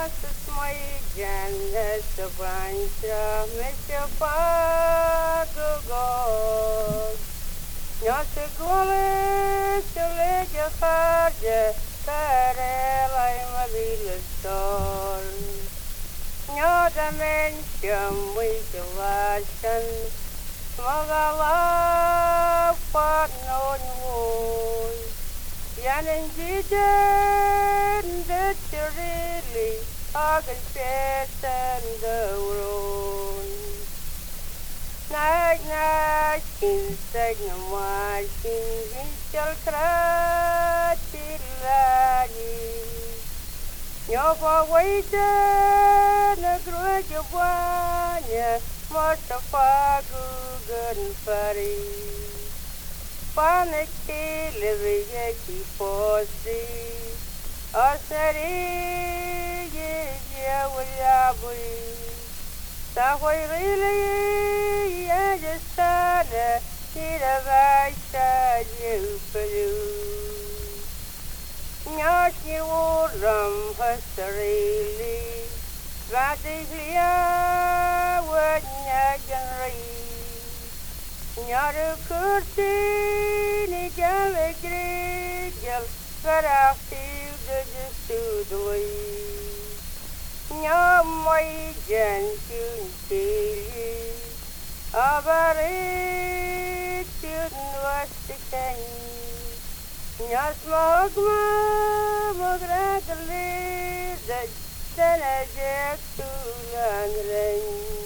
Sus mai jangan sepanjang mesepagugog. Nya segole sele jakarja karelai mabilestor. Nya damen jamui jelasan magalah patnon. Yanen jidan deterili agan petan dauron. Naik insek namasin hincel keratil lagi. Nyoba wajan negeri jawanya masa fagugan pari. Panik lebih ki posi asari ye walabi tahoi rile ya jasada tidak baca jupelu nyaki uram hasarili radihlia wanya janri Nyara kursi ni jale grejal Karafil de jusudui Nyamai jan kuntili Abare tun wastikan Nyasmagma magragalir Danajak tulang ren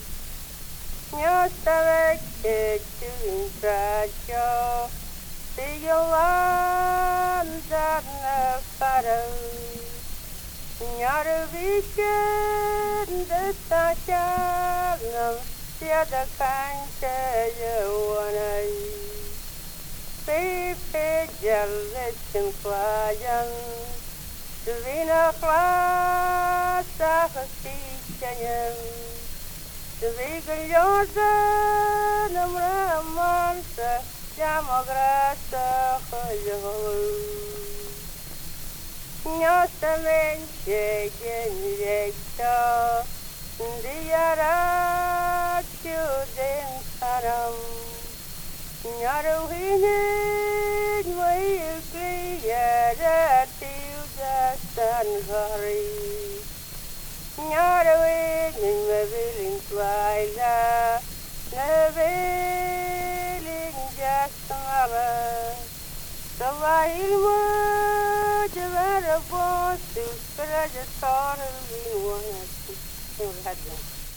Nyasawek kecun raja Siyalan darna parau Nyara vision desa jalan Tiada kanca jawanai Pepe jalesin klayan Sevina klasa hasikanyan Sevigelyosa namramansa Jamagrasa khajahul Nyasa menche genrekta Diyarak juden saram Nyaruhinid mayukli yaratiu jasan hari Nyarawin mabiling twaila Nabiling jasmala Sawahil mo Javara bosu Karaja sarang binwangat Yung lahat lang